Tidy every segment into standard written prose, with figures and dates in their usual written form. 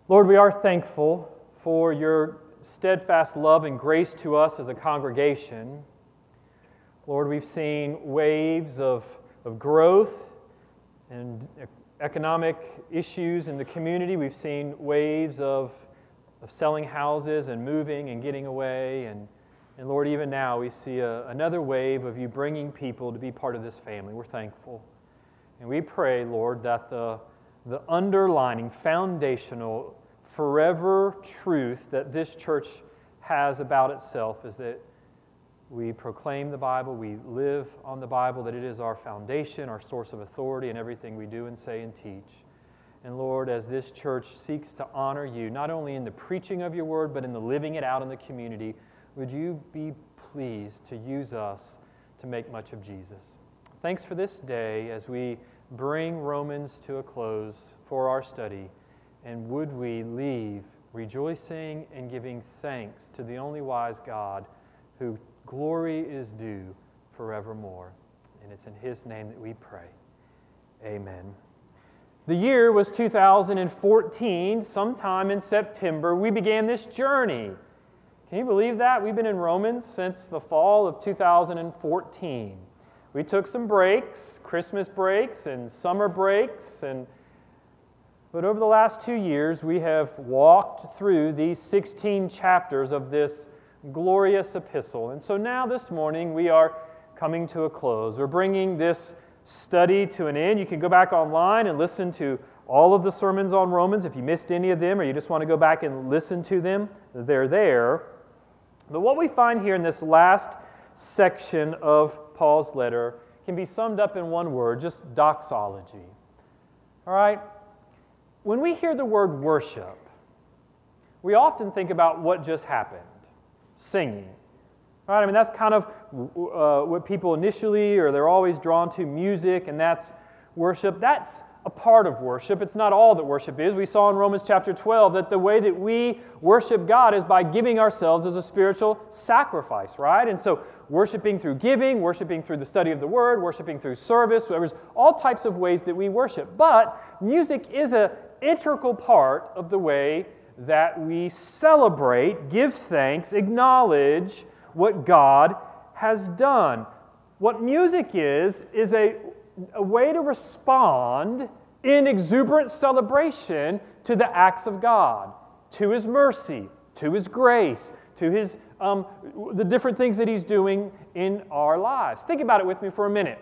Lord, we are thankful for your steadfast love and grace to us as a congregation. Lord, we've seen waves of growth and economic issues in the community. We've seen waves of selling houses and moving and getting away. And Lord, even now we see another wave of you bringing people to be part of this family. We're thankful. And we pray, Lord, that the underlining, foundational, forever truth that this church has about itself is that we proclaim the Bible, we live on the Bible, that it is our foundation, our source of authority in everything we do and say and teach. And Lord, as this church seeks to honor you, not only in the preaching of your word, but in the living it out in the community, would you be pleased to use us to make much of Jesus? Thanks for this day as we bring Romans to a close for our study. And would we leave rejoicing and giving thanks to the only wise God who glory is due forevermore. And it's in His name that we pray. Amen. The year was 2014. Sometime in September, we began this journey. Can you believe that? We've been in Romans since the fall of 2014. We took some breaks, Christmas breaks and summer breaks, but over the last 2 years, we have walked through these 16 chapters of this glorious epistle. And so now this morning, we are coming to a close. We're bringing this study to an end. You can go back online and listen to all of the sermons on Romans. If you missed any of them or you just want to go back and listen to them, they're there. But what we find here in this last section of Paul's letter can be summed up in one word, just doxology. All right? When we hear the word worship, we often think about what just happened, singing. Right? I mean, that's kind of what people initially, or they're always drawn to, music, and that's worship. That's a part of worship. It's not all that worship is. We saw in Romans chapter 12 that the way that we worship God is by giving ourselves as a spiritual sacrifice, right? And so worshiping through giving, worshiping through the study of the Word, worshiping through service, there's all types of ways that we worship. But music is an integral part of the way that we celebrate, give thanks, acknowledge what God has done. What music is a way to respond in exuberant celebration to the acts of God, to His mercy, to His grace, to His the different things that He's doing in our lives. Think about it with me for a minute,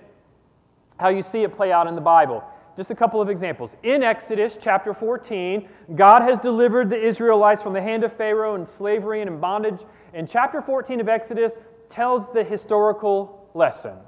how you see it play out in the Bible. Just a couple of examples. In Exodus chapter 14, God has delivered the Israelites from the hand of Pharaoh and slavery and in bondage. And chapter 14 of Exodus tells the historical lesson.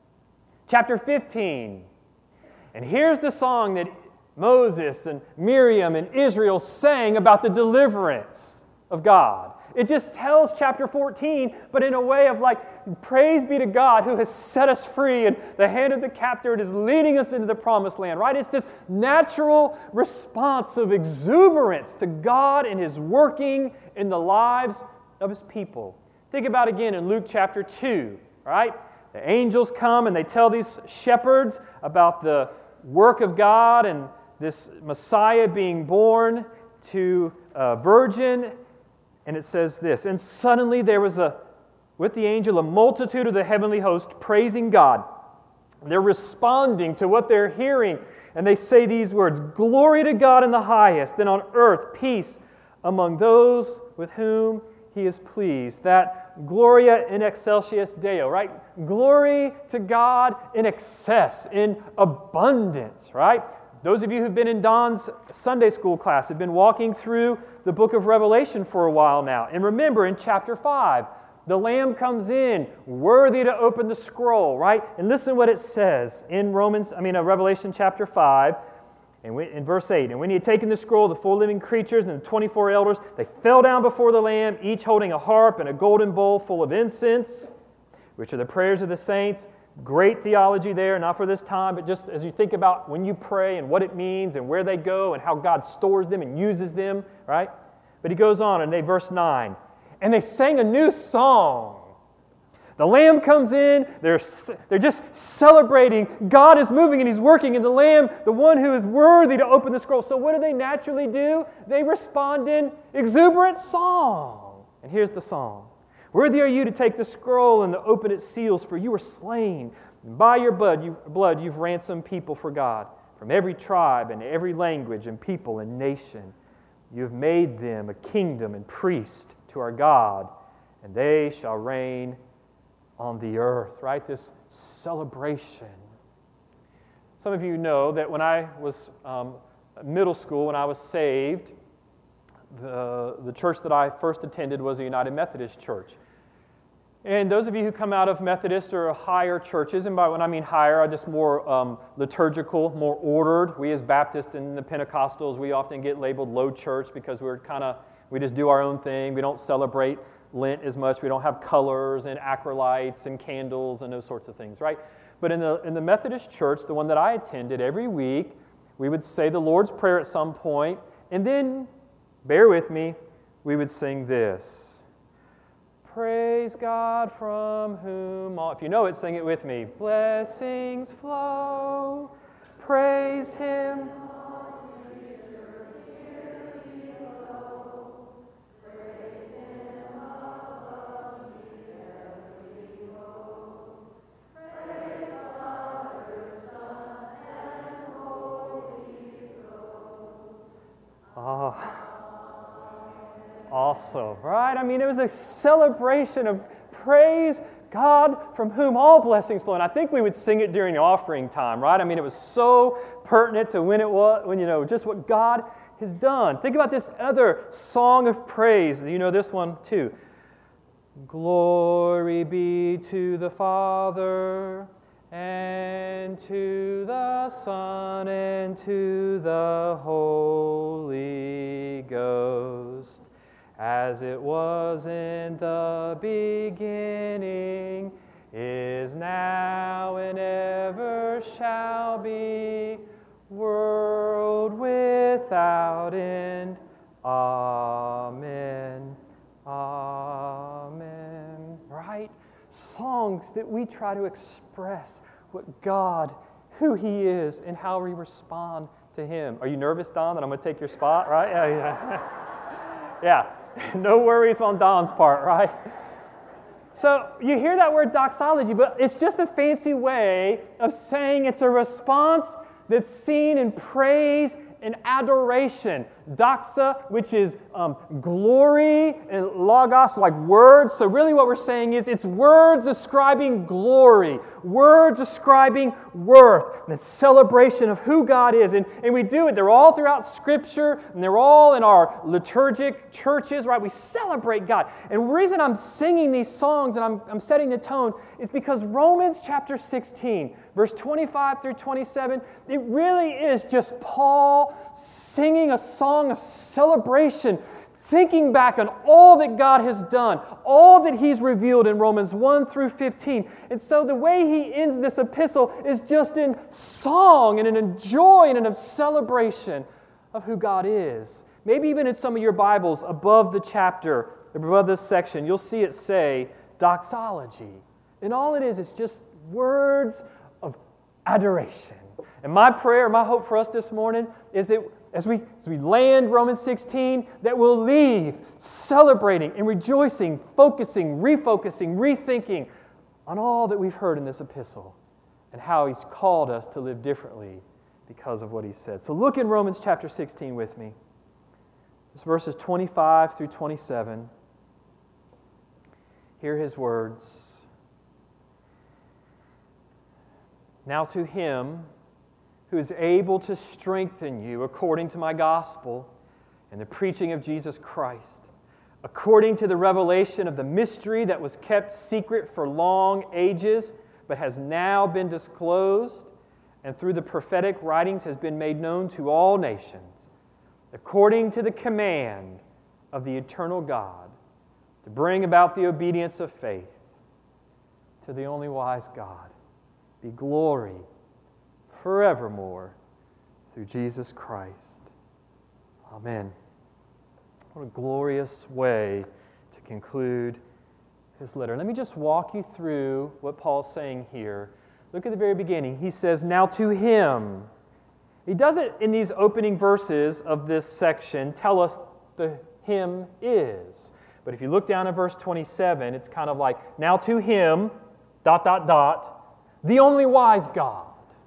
Chapter 15, and here's the song that Moses and Miriam and Israel sang about the deliverance of God. It just tells chapter 14, but in a way of like, praise be to God who has set us free, and the hand of the captor is leading us into the promised land, right? It's this natural response of exuberance to God and His working in the lives of His people. Think about again in Luke chapter 2, right? The angels come and they tell these shepherds about the work of God and this Messiah being born to a virgin. And it says this, and suddenly there was with the angel a multitude of the heavenly host praising God. They're responding to what they're hearing. And they say these words, glory to God in the highest, and on earth peace among those with whom He is pleased. That Gloria in excelsis Deo, right? Glory to God in excess, in abundance, right? Those of you who've been in Don's Sunday school class have been walking through the book of Revelation for a while now. And remember, in chapter 5, the Lamb comes in, worthy to open the scroll, right? And listen what it says in Revelation chapter 5, and in verse 8. And when He had taken the scroll, the 4 living creatures and the 24 elders, they fell down before the Lamb, each holding a harp and a golden bowl full of incense, which are the prayers of the saints. Great theology there, not for this time, but just as you think about when you pray and what it means and where they go and how God stores them and uses them, right? But he goes on, and verse 9, and they sang a new song. The Lamb comes in, they're just celebrating. God is moving and He's working, and the Lamb, the one who is worthy to open the scroll. So what do they naturally do? They respond in exuberant song. And here's the song. Worthy are you to take the scroll and to open its seals, for you were slain. And by your blood you've ransomed people for God, from every tribe and every language and people and nation. You have made them a kingdom and priest to our God, and they shall reign on the earth, right? This celebration. Some of you know that when I was middle school, when I was saved, the church that I first attended was a United Methodist church. And those of you who come out of Methodist or higher churches, and by when I mean higher, I just more liturgical, more ordered. We as Baptists and the Pentecostals, we often get labeled low church because we just do our own thing. We don't celebrate Lent as much. We don't have colors and acrolytes and candles and those sorts of things, right? But in the Methodist church, the one that I attended, every week, we would say the Lord's Prayer at some point, and then, bear with me, we would sing this. Praise God from whom all... If you know it, sing it with me. Blessings flow, praise Him. Awesome, right? I mean, it was a celebration of praise God from whom all blessings flow. And I think we would sing it during offering time, right? I mean, it was so pertinent to when just what God has done. Think about this other song of praise. You know this one too. Glory be to the Father, and to the Son, and to the Holy Ghost, as it was in the beginning, is now, and ever shall be, world without end. Amen. Amen. Right? Songs that we try to express what God, who He is, and how we respond to Him. Are you nervous, Don, that I'm going to take your spot, right? Yeah. Yeah. No worries on Don's part, right? So you hear that word doxology, but it's just a fancy way of saying it's a response that's seen in praise and adoration. Doxa, which is glory, and logos, like words. So really what we're saying is it's words ascribing glory, words ascribing worth, and it's celebration of who God is. And we do it. They're all throughout Scripture, and they're all in our liturgic churches, right? We celebrate God. And the reason I'm singing these songs and I'm setting the tone is because Romans chapter 16, verse 25 through 27, it really is just Paul singing a song of celebration, thinking back on all that God has done, all that He's revealed in Romans 1 through 15. And so the way he ends this epistle is just in song and in joy and in a celebration of who God is. Maybe even in some of your Bibles, above the chapter, above this section, you'll see it say doxology. And all it is just words of adoration. And my prayer, my hope for us this morning is that as we land Romans 16, that we'll leave celebrating and rejoicing, focusing, refocusing, rethinking on all that we've heard in this epistle and how He's called us to live differently because of what He said. So look in Romans chapter 16 with me. It's verses 25 through 27. Hear His words. Now to Him who is able to strengthen you according to my gospel and the preaching of Jesus Christ, according to the revelation of the mystery that was kept secret for long ages, but has now been disclosed, and through the prophetic writings has been made known to all nations, according to the command of the eternal God, to bring about the obedience of faith. To the only wise God be glory forevermore, through Jesus Christ. Amen. What a glorious way to conclude his letter. Let me just walk you through what Paul's saying here. Look at the very beginning. He says, now to him. He doesn't, in these opening verses of this section, tell us the him is. But if you look down at verse 27, it's kind of like, now to him, ... the only wise God.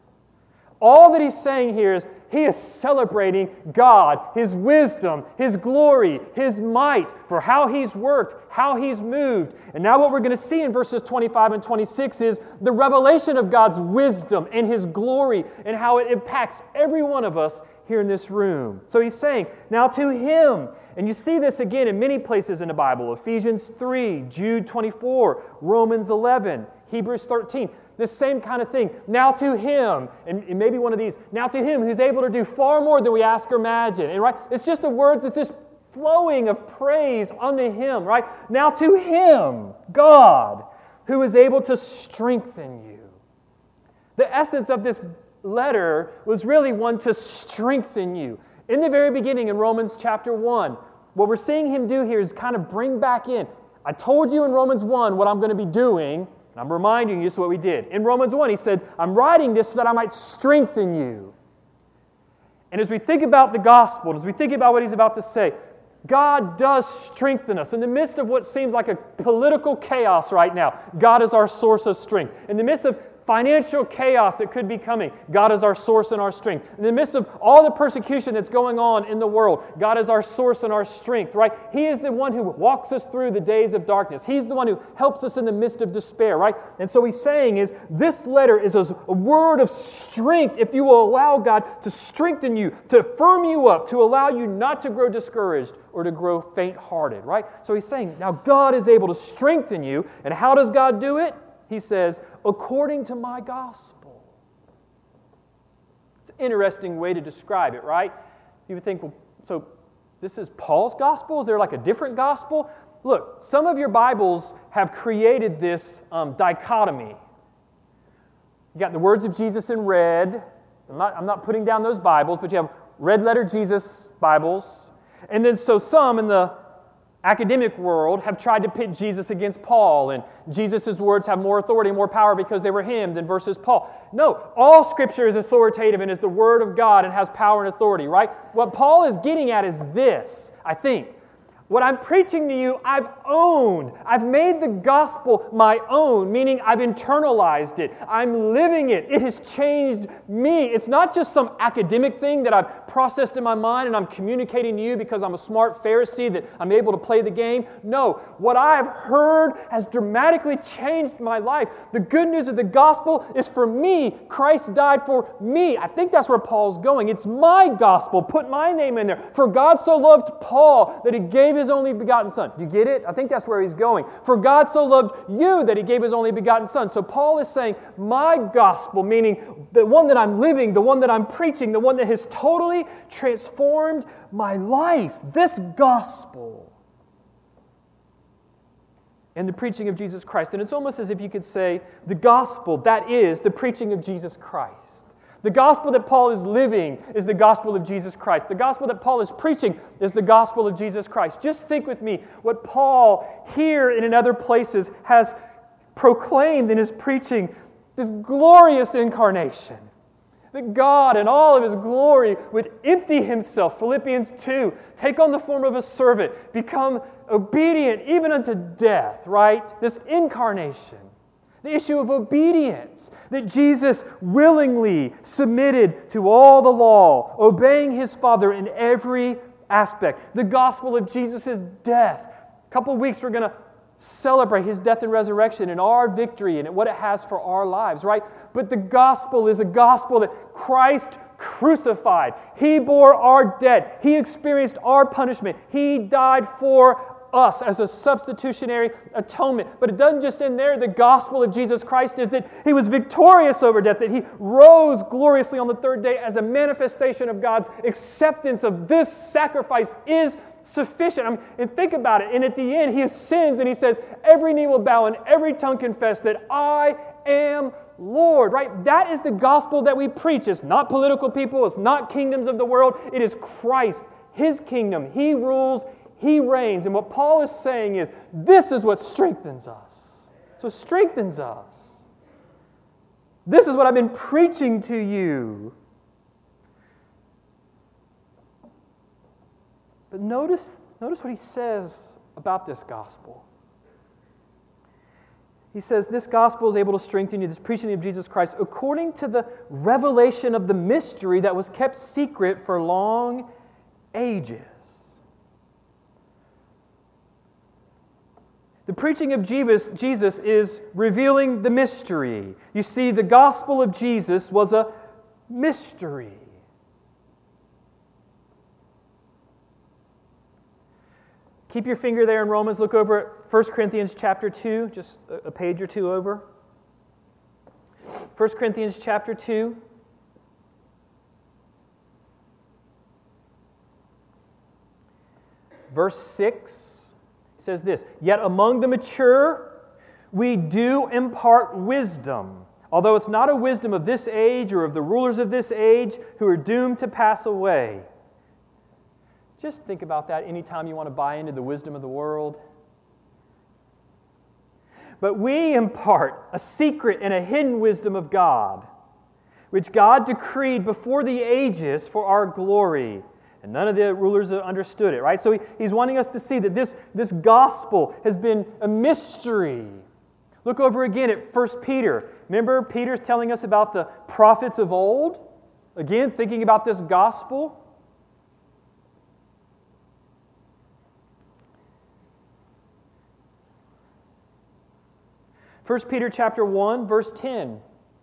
All that he's saying here is he is celebrating God, His wisdom, His glory, His might, for how He's worked, how He's moved. And now what we're going to see in verses 25 and 26 is the revelation of God's wisdom and His glory and how it impacts every one of us here in this room. So he's saying, now to him. And you see this again in many places in the Bible. Ephesians 3, Jude 24, Romans 11, Hebrews 13. This same kind of thing. Now to him, and maybe one of these, now to him who's able to do far more than we ask or imagine. And right, it's just the words, it's just flowing of praise unto him, right? Now to him, God, who is able to strengthen you. The essence of this letter was really one to strengthen you. In the very beginning in Romans chapter 1, what we're seeing him do here is kind of bring back in. I told you in Romans 1 what I'm going to be doing. I'm reminding you this is what we did. In Romans 1, he said, I'm writing this so that I might strengthen you. And as we think about the gospel, as we think about what he's about to say, God does strengthen us. In the midst of what seems like a political chaos right now, God is our source of strength. In the midst of financial chaos that could be coming, God is our source and our strength. In the midst of all the persecution that's going on in the world, God is our source and our strength, right? He is the one who walks us through the days of darkness. He's the one who helps us in the midst of despair, right? And so he's saying is, this letter is a word of strength if you will allow God to strengthen you, to firm you up, to allow you not to grow discouraged or to grow faint-hearted, right? So he's saying, now God is able to strengthen you, and how does God do it? He says, according to my gospel. It's an interesting way to describe it, right? You would think, well, so this is Paul's gospel? Is there like a different gospel? Look, some of your Bibles have created this dichotomy. You got the words of Jesus in red. I'm not putting down those Bibles, but you have red letter Jesus Bibles. And then so some in the academic world have tried to pit Jesus against Paul, and Jesus' words have more authority and more power because they were him than versus Paul. No, all Scripture is authoritative and is the Word of God and has power and authority, right? What Paul is getting at is this, I think. What I'm preaching to you, I've owned. I've made the gospel my own, meaning I've internalized it. I'm living it. It has changed me. It's not just some academic thing that I've processed in my mind and I'm communicating to you because I'm a smart Pharisee that I'm able to play the game. No, what I've heard has dramatically changed my life. The good news of the gospel is for me. Christ died for me. I think that's where Paul's going. It's my gospel. Put my name in there. For God so loved Paul that He gave His only begotten Son. Do you get it? I think that's where he's going. For God so loved you that He gave His only begotten Son. So Paul is saying, my gospel, meaning the one that I'm living, the one that I'm preaching, the one that has totally transformed my life. This gospel. And the preaching of Jesus Christ. And it's almost as if you could say, the gospel, that is the preaching of Jesus Christ. The gospel that Paul is living is the gospel of Jesus Christ. The gospel that Paul is preaching is the gospel of Jesus Christ. Just think with me what Paul here and in other places has proclaimed in his preaching, this glorious incarnation. That God in all of His glory would empty Himself, Philippians 2, take on the form of a servant, become obedient even unto death, right? This incarnation. The issue of obedience, that Jesus willingly submitted to all the law, obeying His Father in every aspect. The gospel of Jesus' death. A couple of weeks we're going to celebrate His death and resurrection and our victory and what it has for our lives, right? But the gospel is a gospel that Christ crucified. He bore our debt. He experienced our punishment. He died for us as a substitutionary atonement. But it doesn't just end there. The gospel of Jesus Christ is that He was victorious over death, that He rose gloriously on the third day as a manifestation of God's acceptance of this sacrifice is sufficient. And think about it. And at the end, He ascends and He says, every knee will bow and every tongue confess that I am Lord, right? That is the gospel that we preach. It's not political people. It's not kingdoms of the world. It is Christ, His kingdom. He rules. He reigns. And what Paul is saying is, this is what strengthens us. So it strengthens us. This is what I've been preaching to you. But notice what he says about this gospel. He says, this gospel is able to strengthen you, this preaching of Jesus Christ, according to the revelation of the mystery that was kept secret for long ages. The preaching of Jesus is revealing the mystery. You see, the gospel of Jesus was a mystery. Keep your finger there in Romans. Look over at 1 Corinthians chapter 2, just a page or two over. 1 Corinthians chapter 2. Verse 6 says this, "Yet among the mature we do impart wisdom, although it's not a wisdom of this age or of the rulers of this age who are doomed to pass away." Just think about that anytime you want to buy into the wisdom of the world. But we impart a secret and a hidden wisdom of God, which God decreed before the ages for our glory. And none of the rulers understood it, right? So he's wanting us to see that this gospel has been a mystery. Look over again at 1 Peter. Remember, Peter's telling us about the prophets of old? Again, thinking about this gospel. 1 Peter chapter 1, verse 10.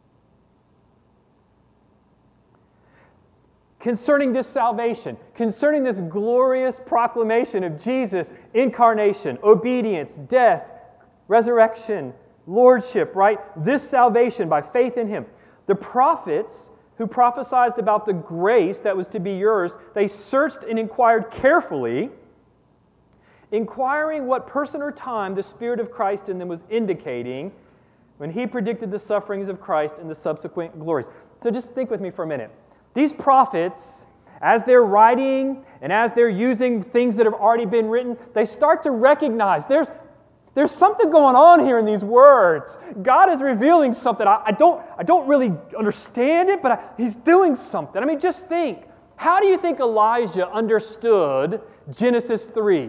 Concerning this salvation, concerning this glorious proclamation of Jesus' incarnation, obedience, death, resurrection, lordship, right? This salvation by faith in Him. The prophets who prophesied about the grace that was to be yours, they searched and inquired carefully, inquiring what person or time the Spirit of Christ in them was indicating when He predicted the sufferings of Christ and the subsequent glories. So just think with me for a minute. These prophets, as they're writing and as they're using things that have already been written, they start to recognize there's something going on here in these words. God is revealing something. I don't really understand it, but He's doing something. I mean, just think. How do you think Elijah understood Genesis 3?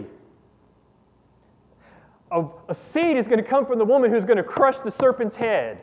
A seed is going to come from the woman who's going to crush the serpent's head.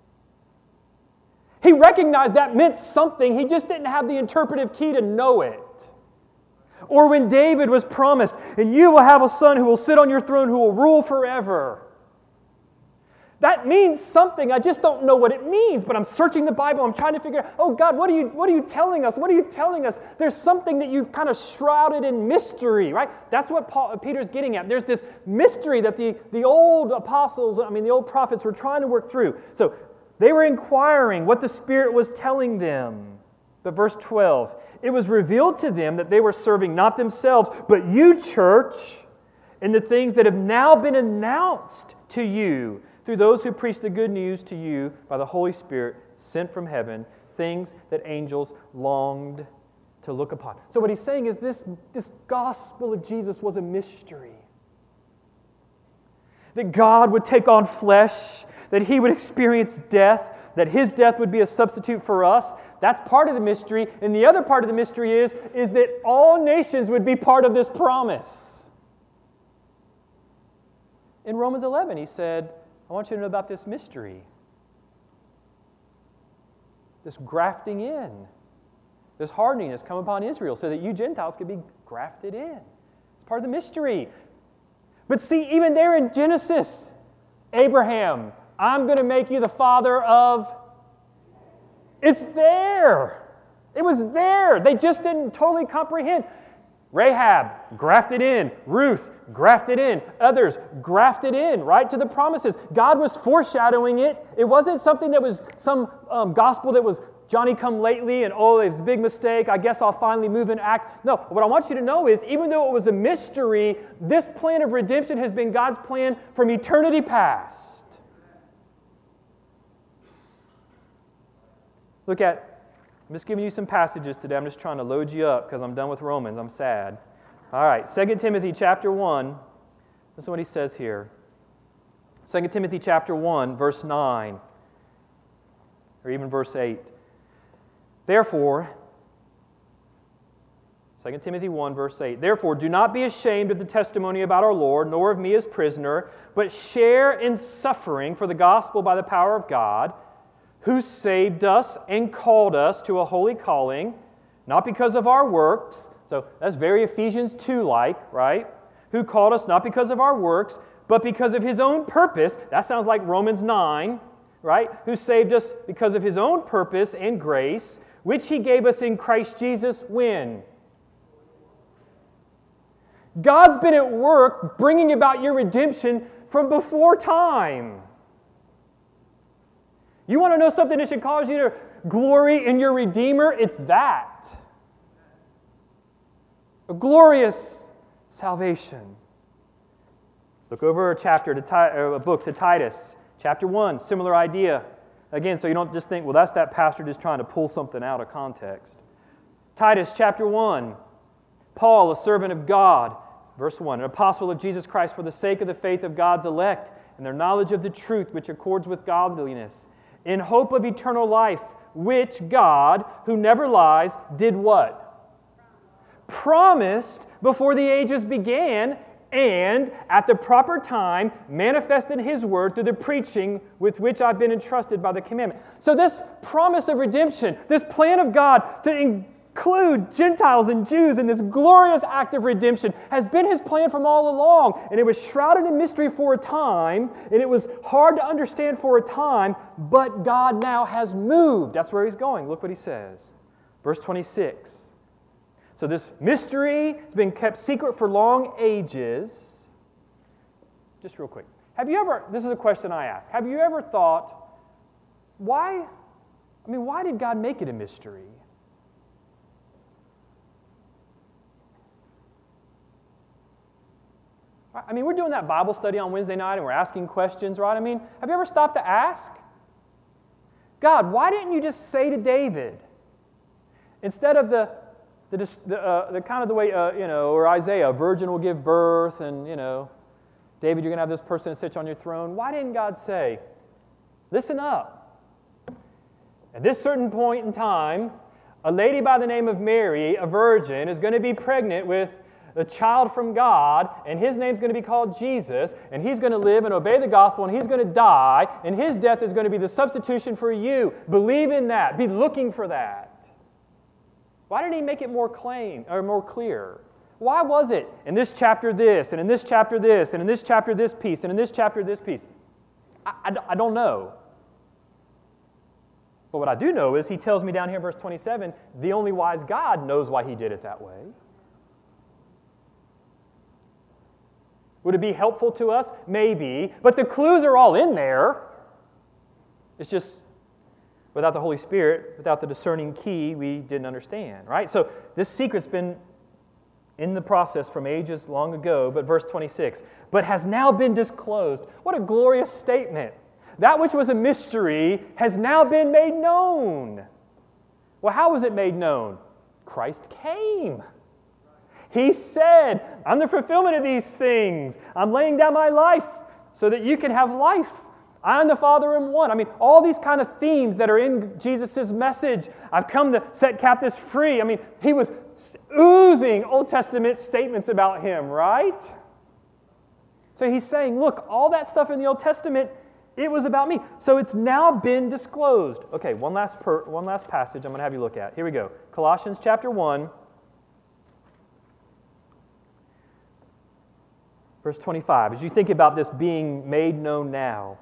He recognized that meant something. He just didn't have the interpretive key to know it. Or when David was promised, "And you will have a son who will sit on your throne, who will rule forever." That means something. I just don't know what it means, but I'm searching the Bible. I'm trying to figure out, oh God, what are you telling us? What are you telling us? There's something that you've kind of shrouded in mystery, right? That's what Peter's getting at. There's this mystery that the old apostles, the old prophets were trying to work through. So they were inquiring what the Spirit was telling them. But verse 12, "It was revealed to them that they were serving not themselves, but you, church, in the things that have now been announced to you through those who preach the good news to you by the Holy Spirit sent from heaven, things that angels longed to look upon." So what he's saying is this gospel of Jesus was a mystery. That God would take on flesh, that He would experience death, that His death would be a substitute for us. That's part of the mystery. And the other part of the mystery is that all nations would be part of this promise. In Romans 11, he said, I want you to know about this mystery. This grafting in. This hardening has come upon Israel so that you Gentiles could be grafted in. It's part of the mystery. But see, even there in Genesis, Abraham, I'm going to make you the father of... It's there. It was there. They just didn't totally comprehend. Rahab, grafted in. Ruth, grafted in. Others, grafted in, right, to the promises. God was foreshadowing it. It wasn't something that was some gospel that was Johnny come lately and, oh, it's a big mistake. I guess I'll finally move and act. No, what I want you to know is, even though it was a mystery, this plan of redemption has been God's plan from eternity past. I'm just giving you some passages today. I'm just trying to load you up because I'm done with Romans. I'm sad. All right, 2 Timothy chapter 1. This is what he says here. 2 Timothy chapter 1, verse 9, or even verse 8. Therefore, 2 Timothy 1, verse 8, therefore, do not be ashamed of the testimony about our Lord, nor of me as prisoner, but share in suffering for the gospel by the power of God, who saved us and called us to a holy calling, not because of our works. So that's very Ephesians 2-like, right? Who called us not because of our works, but because of His own purpose. That sounds like Romans 9, right? Who saved us because of His own purpose and grace, which He gave us in Christ Jesus when? God's been at work bringing about your redemption from before time. You want to know something that should cause you to glory in your Redeemer? It's that. A glorious salvation. Look over a book to Titus, chapter 1, similar idea. Again, so you don't just think, well, that's that pastor just trying to pull something out of context. Titus chapter 1, Paul, a servant of God, verse 1, an apostle of Jesus Christ for the sake of the faith of God's elect and their knowledge of the truth which accords with godliness, in hope of eternal life, which God, who never lies, did what? Promised before the ages began, and at the proper time manifested His word through the preaching with which I've been entrusted by the commandment. So this promise of redemption, this plan of God to include Gentiles and Jews in this glorious act of redemption has been His plan from all along. And it was shrouded in mystery for a time, and it was hard to understand for a time, but God now has moved. That's where He's going. Look what He says. Verse 26. So this mystery has been kept secret for long ages. Just real quick. This is a question I ask. Have you ever thought, why did God make it a mystery? I mean, we're doing that Bible study on Wednesday night and we're asking questions, right? I mean, have you ever stopped to ask? God, why didn't you just say to David, instead of the kind of the way, or Isaiah, a virgin will give birth and, David, you're going to have this person sit on your throne. Why didn't God say, listen up. At this certain point in time, a lady by the name of Mary, a virgin, is going to be pregnant with a child from God, and his name's going to be called Jesus, and he's going to live and obey the gospel, and he's going to die, and his death is going to be the substitution for you. Believe in that. Be looking for that. Why didn't he make it more clear? Why was it in this chapter this, and in this chapter this, and in this chapter this piece, and in this chapter this piece? I don't know. But what I do know is he tells me down here in verse 27, the only wise God knows why he did it that way. Would it be helpful to us? Maybe. But the clues are all in there. It's just, without the Holy Spirit, without the discerning key, we didn't understand, right? So this secret's been in the process from ages long ago, but verse 26, but has now been disclosed. What a glorious statement. That which was a mystery has now been made known. Well, how was it made known? Christ came. He said, I'm the fulfillment of these things. I'm laying down my life so that you can have life. I and the Father am one. I mean, all these kind of themes that are in Jesus' message. I've come to set captives free. I mean, he was oozing Old Testament statements about him, right? So he's saying, look, all that stuff in the Old Testament, it was about me. So it's now been disclosed. Okay, one last passage I'm going to have you look at. Here we go. Colossians chapter 1. Verse 25, as you think about this being made known now.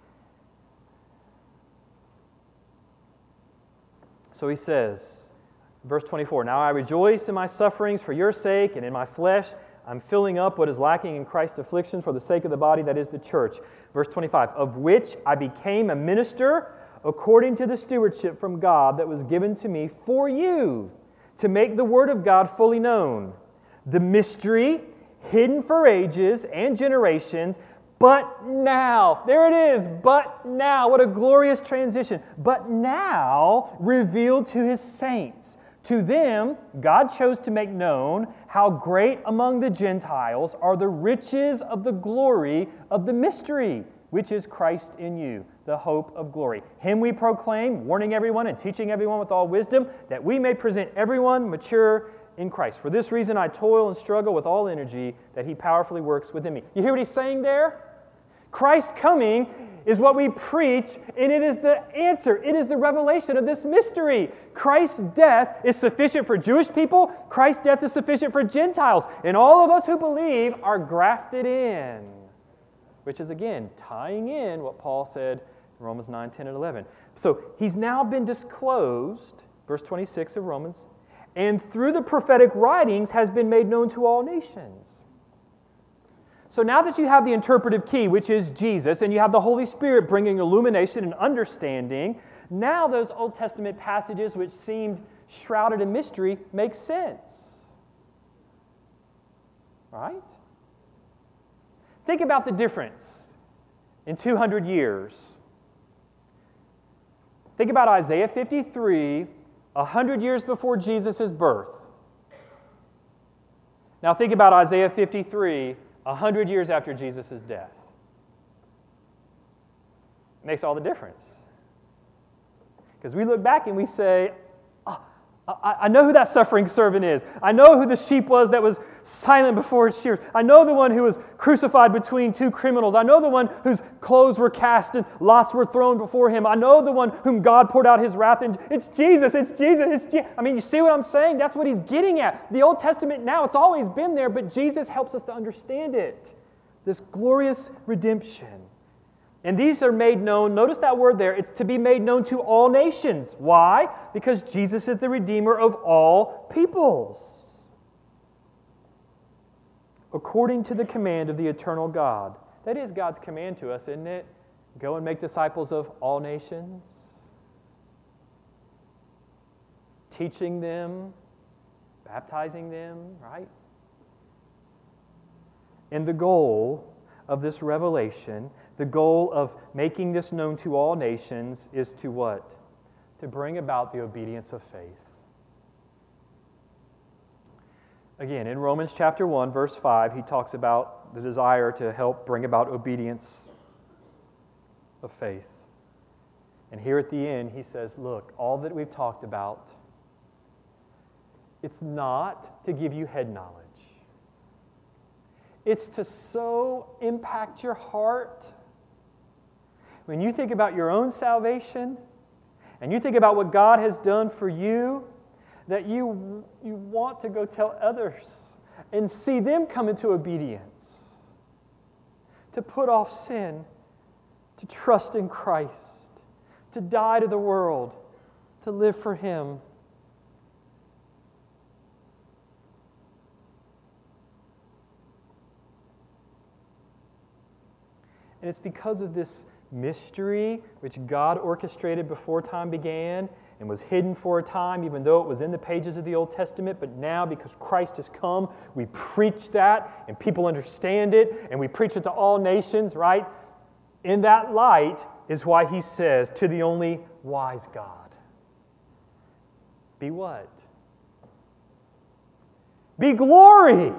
So he says, verse 24, now I rejoice in my sufferings for your sake, and in my flesh I'm filling up what is lacking in Christ's afflictions for the sake of the body that is the church. Verse 25, of which I became a minister according to the stewardship from God that was given to me for you, to make the word of God fully known. The mystery hidden for ages and generations, but now, there it is, but now, what a glorious transition, but now revealed to His saints. To them, God chose to make known how great among the Gentiles are the riches of the glory of the mystery, which is Christ in you, the hope of glory. Him we proclaim, warning everyone and teaching everyone with all wisdom, that we may present everyone mature in Christ. For this reason I toil and struggle with all energy, that He powerfully works within me. You hear what he's saying there? Christ coming is what we preach, and it is the answer. It is the revelation of this mystery. Christ's death is sufficient for Jewish people. Christ's death is sufficient for Gentiles. And all of us who believe are grafted in, which is, again, tying in what Paul said in Romans 9, 10, and 11. So he's now been disclosed, verse 26 of Romans, and through the prophetic writings has been made known to all nations. So now that you have the interpretive key, which is Jesus, and you have the Holy Spirit bringing illumination and understanding, now those Old Testament passages which seemed shrouded in mystery make sense. Right? Think about the difference in 200 years. Think about Isaiah 53, 100 years before Jesus' birth. Now think about Isaiah 53, 100 years after Jesus' death. It makes all the difference. Because we look back and we say, I know who that suffering servant is. I know who the sheep was that was silent before its shears. I know the one who was crucified between two criminals. I know the one whose clothes were cast and lots were thrown before him. I know the one whom God poured out His wrath. And it's Jesus, it's Jesus, it's Jesus. I mean, you see what I'm saying? That's what he's getting at. The Old Testament now, it's always been there, but Jesus helps us to understand it. This glorious redemption. And these are made known, notice that word there, it's to be made known to all nations. Why? Because Jesus is the Redeemer of all peoples. According to the command of the eternal God. That is God's command to us, isn't it? Go and make disciples of all nations. Teaching them, baptizing them, right? And the goal of this revelation, the goal of making this known to all nations is to what? To bring about the obedience of faith. Again, in Romans chapter 1, verse 5, he talks about the desire to help bring about obedience of faith. And here at the end, he says, look, all that we've talked about, it's not to give you head knowledge. It's to so impact your heart. When you think about your own salvation, and you think about what God has done for you, that you want to go tell others and see them come into obedience, to put off sin, to trust in Christ, to die to the world, to live for Him. And it's because of this mystery which God orchestrated before time began and was hidden for a time, even though it was in the pages of the Old Testament. But now, because Christ has come, we preach that, and people understand it, and we preach it to all nations, right? In that light is why he says, to the only wise God, be what? Be glory.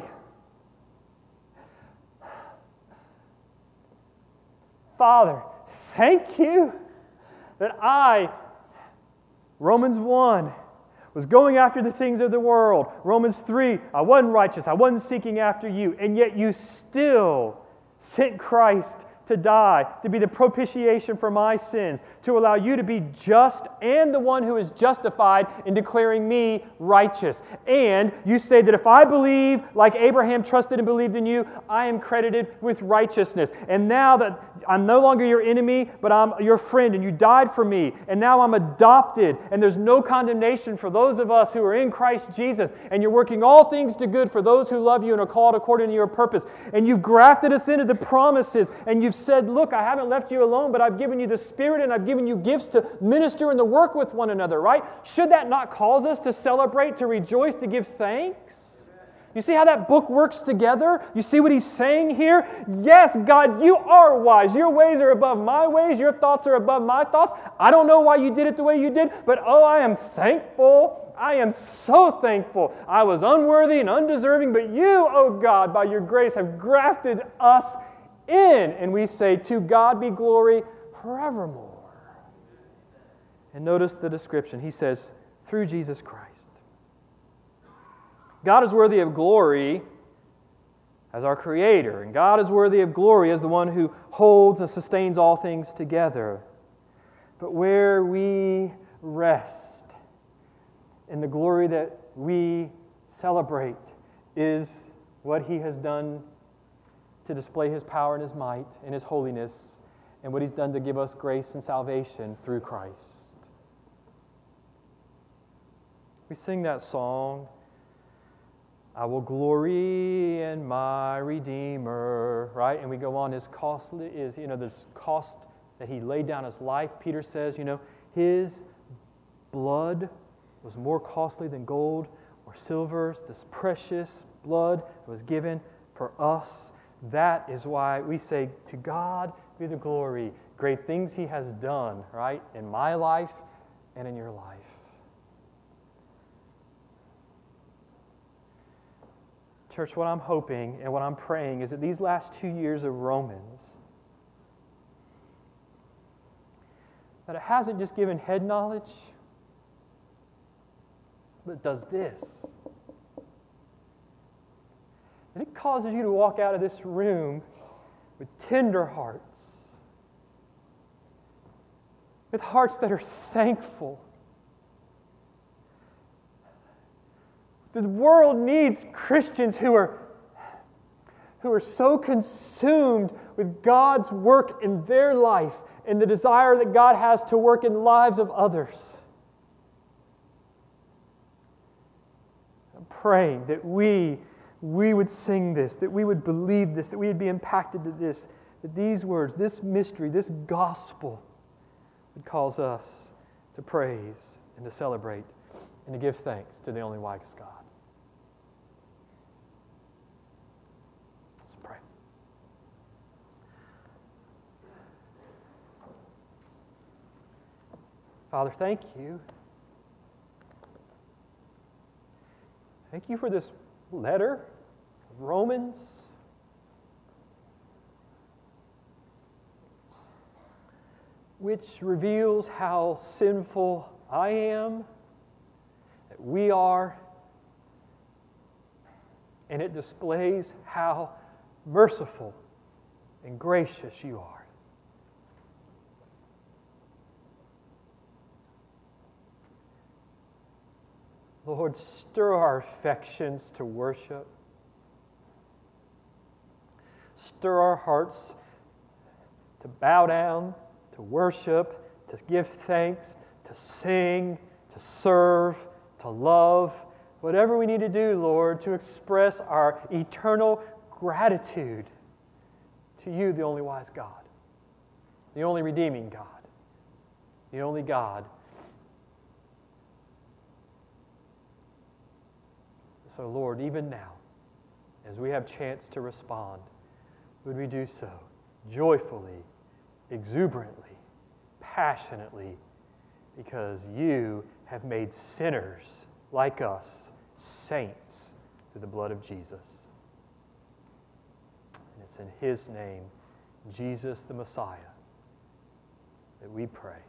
Father, thank you that I, Romans 1, was going after the things of the world. Romans 3, I wasn't righteous. I wasn't seeking after you. And yet you still sent Christ to die, to be the propitiation for my sins, to allow you to be just and the one who is justified in declaring me righteous. And you say that if I believe like Abraham trusted and believed in you, I am credited with righteousness. And now that I'm no longer your enemy, but I'm your friend, and you died for me, and now I'm adopted, and there's no condemnation for those of us who are in Christ Jesus, and you're working all things to good for those who love you and are called according to your purpose, and you've grafted us into the promises, and you've said, look, I haven't left you alone, but I've given you the Spirit, and I've given you gifts to minister and to work with one another, right? Should that not cause us to celebrate, to rejoice, to give thanks? You see how that book works together? You see what he's saying here? Yes, God, you are wise. Your ways are above my ways. Your thoughts are above my thoughts. I don't know why you did it the way you did, but oh, I am thankful. I am so thankful. I was unworthy and undeserving, but you, oh God, by your grace have grafted us in. And we say, to God be glory forevermore. And notice the description. He says, through Jesus Christ. God is worthy of glory as our Creator, and God is worthy of glory as the one who holds and sustains all things together. But where we rest in the glory that we celebrate is what He has done to display His power and His might and His holiness, and what He's done to give us grace and salvation through Christ. We sing that song, I will glory in my Redeemer, right? And we go on, this cost that He laid down His life. Peter says, His blood was more costly than gold or silver. This precious blood that was given for us. That is why we say, to God be the glory. Great things He has done, right? In my life and in your life. Church, what I'm hoping and what I'm praying is that these last 2 years of Romans, that it hasn't just given head knowledge, but it does this. And it causes you to walk out of this room with tender hearts, with hearts that are thankful. The world needs Christians who are so consumed with God's work in their life and the desire that God has to work in the lives of others. I'm praying that we would sing this, that we would believe this, that we would be impacted to this, that these words, this mystery, this gospel would cause us to praise and to celebrate and to give thanks to the only wise God. Let's pray. Father, thank you. Thank you for this letter, Romans. Which reveals how sinful I am, that we are, and it displays how merciful and gracious you are. Lord, stir our affections to worship. Stir our hearts to bow down, to worship, to give thanks, to sing, to serve, to love, whatever we need to do, Lord, to express our eternal gratitude to you, the only wise God, the only redeeming God, the only God. So, Lord, even now, as we have chance to respond, would we do so joyfully, exuberantly, passionately, because you have made sinners like us saints through the blood of Jesus. And it's in His name, Jesus the Messiah, that we pray.